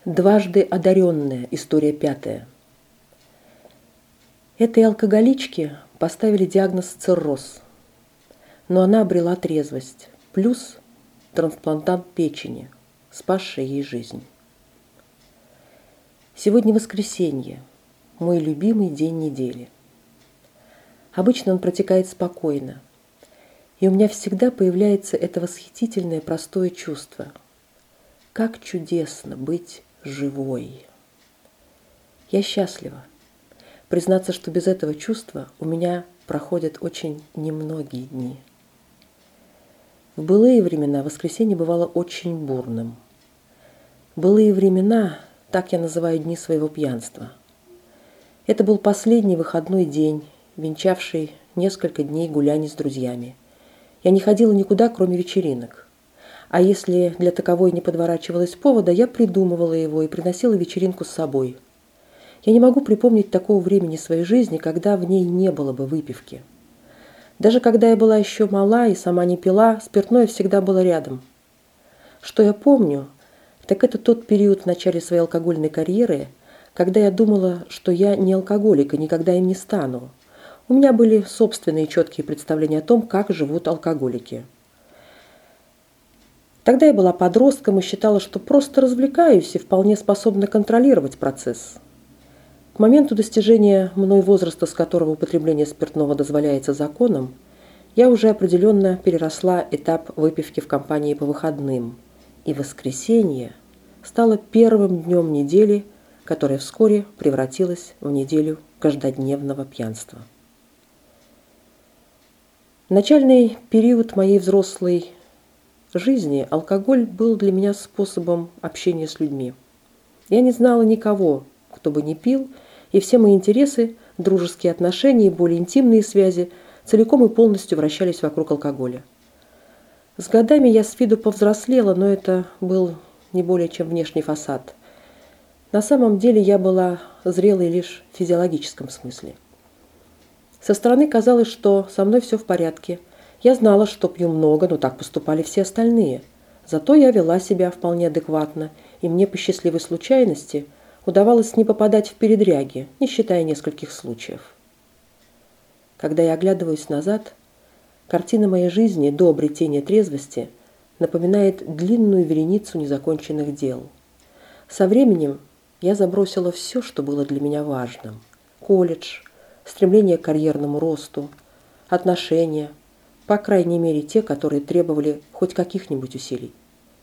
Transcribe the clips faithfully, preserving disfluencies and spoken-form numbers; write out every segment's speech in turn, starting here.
Дважды одаренная. История пятая. Этой алкоголичке поставили диагноз цирроз, но она обрела трезвость, плюс трансплантант печени, спасший ей жизнь. Сегодня воскресенье, мой любимый день недели. Обычно он протекает спокойно, и у меня всегда появляется это восхитительное простое чувство. Как чудесно быть живой! Я счастлива. Признаться, что без этого чувства у меня проходят очень немногие дни. В былые времена воскресенье бывало очень бурным. Былые времена, так я называю дни своего пьянства. Это был последний выходной день, венчавший несколько дней гуляний с друзьями. Я не ходила никуда, кроме вечеринок. А если для таковой не подворачивалось повода, я придумывала его и приносила вечеринку с собой. Я не могу припомнить такого времени своей жизни, когда в ней не было бы выпивки. Даже когда я была еще мала и сама не пила, спиртное всегда было рядом. Что я помню, так это тот период в начале своей алкогольной карьеры, когда я думала, что я не алкоголик и никогда им не стану. У меня были собственные четкие представления о том, как живут алкоголики. Тогда я была подростком и считала, что просто развлекаюсь и вполне способна контролировать процесс. К моменту достижения мной возраста, с которого употребление спиртного дозволяется законом, я уже определенно переросла этап выпивки в компании по выходным, и воскресенье стало первым днем недели, которая вскоре превратилась в неделю каждодневного пьянства. В начальный период моей взрослой жизни алкоголь был для меня способом общения с людьми. Я не знала никого, кто бы не пил, и все мои интересы, дружеские отношения и более интимные связи целиком и полностью вращались вокруг алкоголя. С годами я с виду повзрослела, но это был не более чем внешний фасад. На самом деле я была зрелой лишь в физиологическом смысле. Со стороны казалось, что со мной все в порядке. Я знала, что пью много, но так поступали все остальные. Зато я вела себя вполне адекватно, и мне по счастливой случайности удавалось не попадать в передряги, не считая нескольких случаев. Когда я оглядываюсь назад, картина моей жизни до обретения трезвости напоминает длинную вереницу незаконченных дел. Со временем я забросила все, что было для меня важным. Колледж, стремление к карьерному росту, отношения, по крайней мере те, которые требовали хоть каких-нибудь усилий.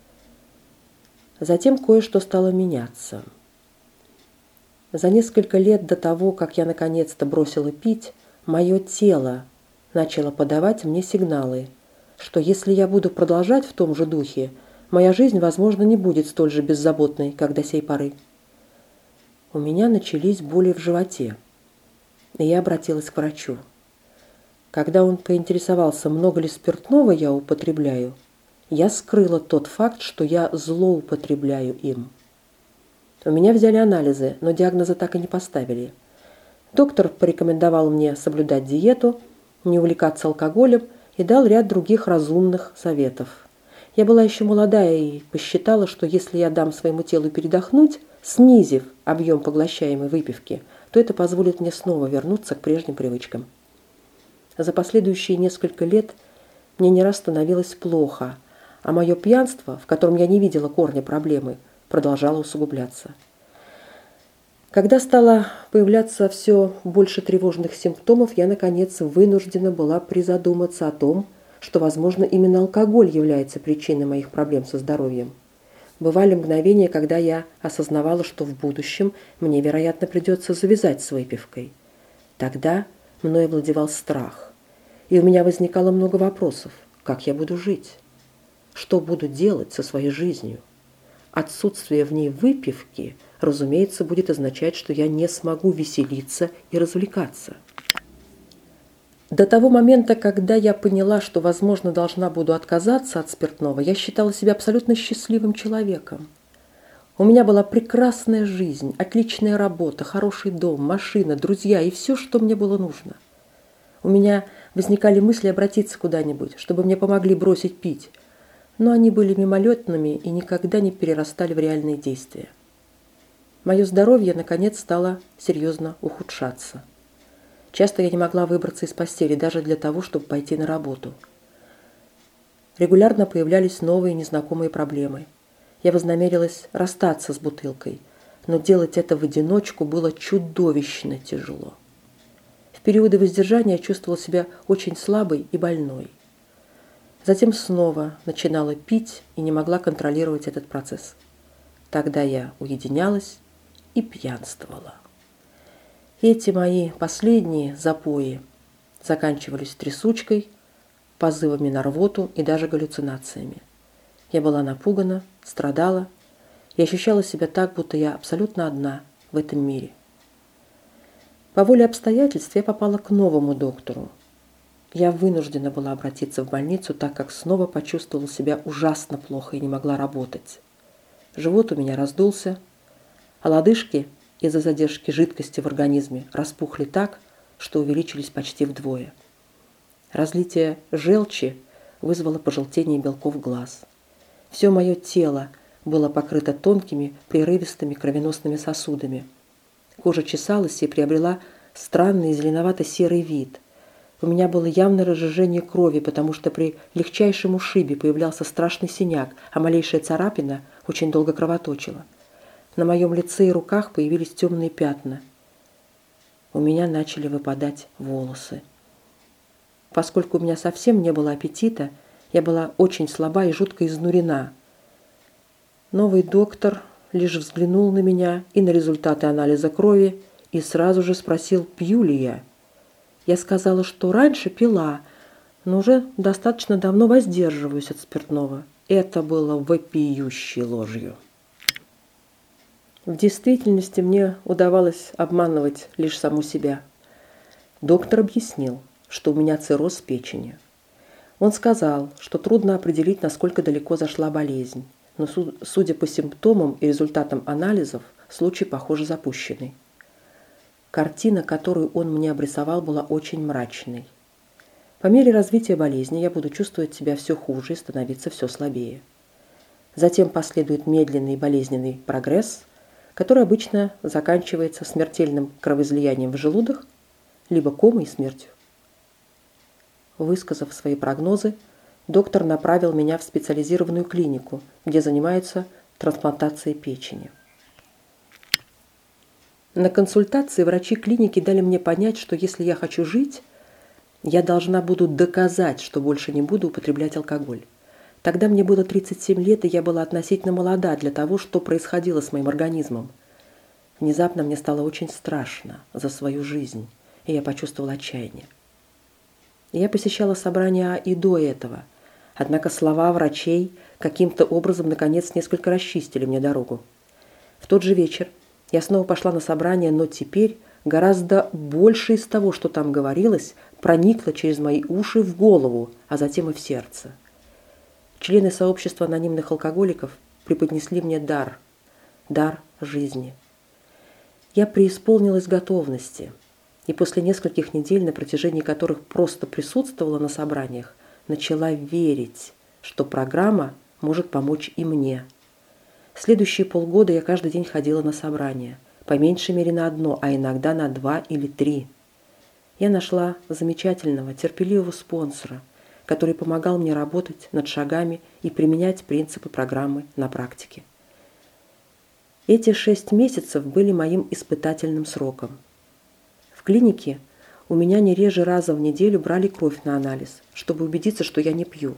Затем кое-что стало меняться. За несколько лет до того, как я наконец-то бросила пить, мое тело начало подавать мне сигналы, что если я буду продолжать в том же духе, моя жизнь, возможно, не будет столь же беззаботной, как до сей поры. У меня начались боли в животе, и я обратилась к врачу. Когда он поинтересовался, много ли спиртного я употребляю, я скрыла тот факт, что я злоупотребляю им. У меня взяли анализы, но диагноза так и не поставили. Доктор порекомендовал мне соблюдать диету, не увлекаться алкоголем и дал ряд других разумных советов. Я была еще молодая и посчитала, что если я дам своему телу передохнуть, снизив объем поглощаемой выпивки, то это позволит мне снова вернуться к прежним привычкам. За последующие несколько лет мне не раз становилось плохо, а мое пьянство, в котором я не видела корня проблемы, продолжало усугубляться. Когда стало появляться все больше тревожных симптомов, я, наконец, вынуждена была призадуматься о том, что, возможно, именно алкоголь является причиной моих проблем со здоровьем. Бывали мгновения, когда я осознавала, что в будущем мне, вероятно, придется завязать с выпивкой. Тогда мной овладевал страх, и у меня возникало много вопросов. Как я буду жить? Что буду делать со своей жизнью? Отсутствие в ней выпивки, разумеется, будет означать, что я не смогу веселиться и развлекаться. До того момента, когда я поняла, что, возможно, должна буду отказаться от спиртного, я считала себя абсолютно счастливым человеком. У меня была прекрасная жизнь, отличная работа, хороший дом, машина, друзья и все, что мне было нужно. У меня возникали мысли обратиться куда-нибудь, чтобы мне помогли бросить пить, но они были мимолетными и никогда не перерастали в реальные действия. Мое здоровье, наконец, стало серьезно ухудшаться. Часто я не могла выбраться из постели даже для того, чтобы пойти на работу. Регулярно появлялись новые незнакомые проблемы. Я вознамерилась расстаться с бутылкой, но делать это в одиночку было чудовищно тяжело. В периоды воздержания я чувствовала себя очень слабой и больной. Затем снова начинала пить и не могла контролировать этот процесс. Тогда я уединялась и пьянствовала. Эти мои последние запои заканчивались трясучкой, позывами на рвоту и даже галлюцинациями. Я была напугана, страдала и ощущала себя так, будто я абсолютно одна в этом мире. По воле обстоятельств я попала к новому доктору. Я вынуждена была обратиться в больницу, так как снова почувствовала себя ужасно плохо и не могла работать. Живот у меня раздулся, а лодыжки из-за задержки жидкости в организме распухли так, что увеличились почти вдвое. Разлитие желчи вызвало пожелтение белков глаз. Все мое тело было покрыто тонкими, прерывистыми кровеносными сосудами. Кожа чесалась и приобрела странный зеленовато-серый вид. У меня было явное разжижение крови, потому что при легчайшем ушибе появлялся страшный синяк, а малейшая царапина очень долго кровоточила. На моем лице и руках появились темные пятна. У меня начали выпадать волосы. Поскольку у меня совсем не было аппетита, я была очень слаба и жутко изнурена. Новый доктор лишь взглянул на меня и на результаты анализа крови и сразу же спросил, пью ли я. Я сказала, что раньше пила, но уже достаточно давно воздерживаюсь от спиртного. Это было вопиющей ложью. В действительности мне удавалось обманывать лишь саму себя. Доктор объяснил, что у меня цирроз печени. Он сказал, что трудно определить, насколько далеко зашла болезнь, но, судя по симптомам и результатам анализов, случай, похоже, запущенный. Картина, которую он мне обрисовал, была очень мрачной. По мере развития болезни я буду чувствовать себя все хуже и становиться все слабее. Затем последует медленный болезненный прогресс, который обычно заканчивается смертельным кровоизлиянием в желудок, либо комой и смертью. Высказав свои прогнозы, доктор направил меня в специализированную клинику, где занимаются трансплантацией печени. На консультации врачи клиники дали мне понять, что если я хочу жить, я должна буду доказать, что больше не буду употреблять алкоголь. Тогда мне было тридцать семь лет, и я была относительно молода для того, что происходило с моим организмом. Внезапно мне стало очень страшно за свою жизнь, и я почувствовала отчаяние. Я посещала собрания и до этого, однако слова врачей каким-то образом наконец несколько расчистили мне дорогу. В тот же вечер я снова пошла на собрание, но теперь гораздо больше из того, что там говорилось, проникло через мои уши в голову, а затем и в сердце. Члены сообщества анонимных алкоголиков преподнесли мне дар, дар жизни. Я преисполнилась готовности, и после нескольких недель, на протяжении которых просто присутствовала на собраниях, начала верить, что программа может помочь и мне. Следующие полгода я каждый день ходила на собрания, по меньшей мере на одно, а иногда на два или три. Я нашла замечательного, терпеливого спонсора, который помогал мне работать над шагами и применять принципы программы на практике. Эти шесть месяцев были моим испытательным сроком. В клинике у меня не реже раза в неделю брали кровь на анализ, чтобы убедиться, что я не пью.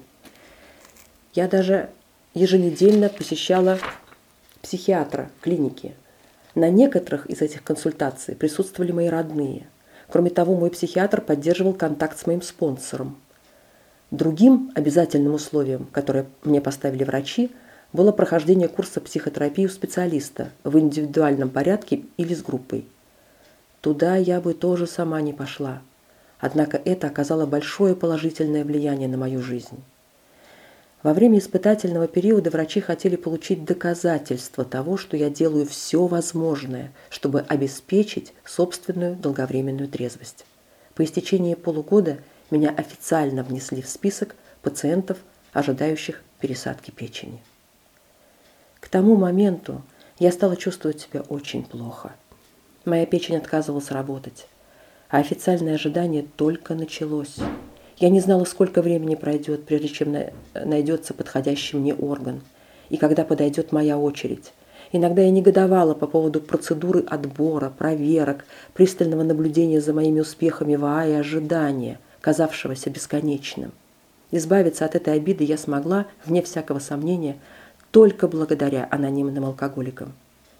Я даже еженедельно посещала психиатра клиники. На некоторых из этих консультаций присутствовали мои родные. Кроме того, мой психиатр поддерживал контакт с моим спонсором. Другим обязательным условием, которое мне поставили врачи, было прохождение курса психотерапии у специалиста в индивидуальном порядке или с группой. Туда я бы тоже сама не пошла, однако это оказало большое положительное влияние на мою жизнь. Во время испытательного периода врачи хотели получить доказательства того, что я делаю все возможное, чтобы обеспечить собственную долговременную трезвость. По истечении полугода меня официально внесли в список пациентов, ожидающих пересадки печени. К тому моменту Я стала чувствовать себя очень плохо. Моя печень отказывалась работать, а официальное ожидание только началось. Я не знала, сколько времени пройдет, прежде чем найдется подходящий мне орган, и когда подойдет моя очередь. Иногда я негодовала по поводу процедуры отбора, проверок, пристального наблюдения за моими успехами в АА и ожидания, казавшегося бесконечным. Избавиться от этой обиды я смогла, вне всякого сомнения, только благодаря анонимным алкоголикам.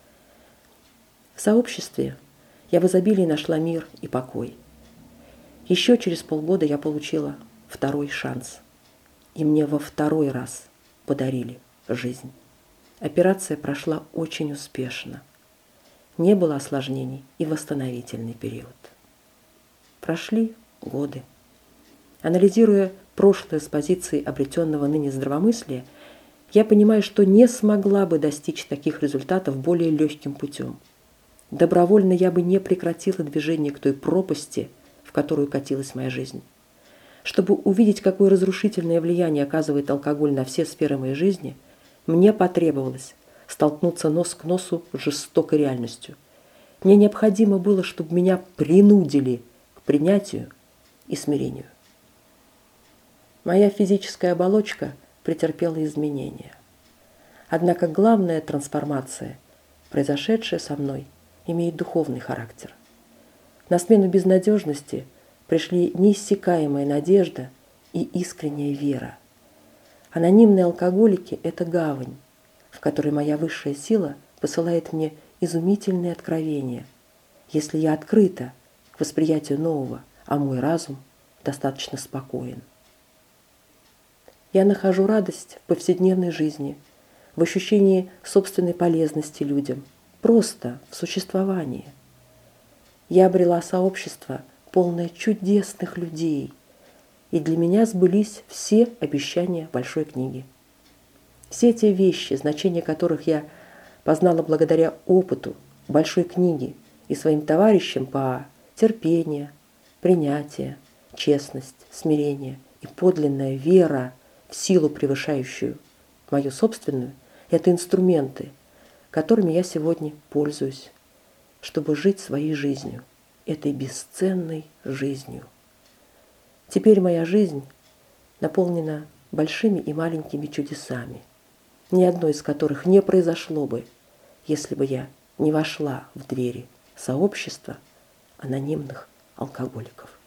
В сообществе я в изобилии нашла мир и покой. Еще через полгода я получила второй шанс, и мне во второй раз подарили жизнь. Операция прошла очень успешно. Не было осложнений и восстановительный период. Прошли годы. Анализируя прошлое с позиции обретенного ныне здравомыслия, я понимаю, что не смогла бы достичь таких результатов более легким путем. Добровольно я бы не прекратила движение к той пропасти, в которую катилась моя жизнь. Чтобы увидеть, какое разрушительное влияние оказывает алкоголь на все сферы моей жизни, мне потребовалось столкнуться нос к носу с жестокой реальностью. Мне необходимо было, чтобы меня принудили к принятию и смирению. Моя физическая оболочка претерпела изменения. Однако главная трансформация, произошедшая со мной, имеет духовный характер. На смену безнадежности пришли неиссякаемая надежда и искренняя вера. Анонимные алкоголики – это гавань, в которой моя высшая сила посылает мне изумительные откровения, если я открыта к восприятию нового, а мой разум достаточно спокоен. Я нахожу радость в повседневной жизни, в ощущении собственной полезности людям, просто в существовании. Я обрела сообщество, полное чудесных людей, и для меня сбылись все обещания большой книги. Все те вещи, значение которых я познала благодаря опыту большой книги и своим товарищам по терпение, принятие, честность, смирение и подлинная вера в силу, превышающую мою собственную, это инструменты, которыми я сегодня пользуюсь, чтобы жить своей жизнью, этой бесценной жизнью. Теперь моя жизнь наполнена большими и маленькими чудесами, ни одно из которых не произошло бы, если бы я не вошла в двери сообщества анонимных алкоголиков.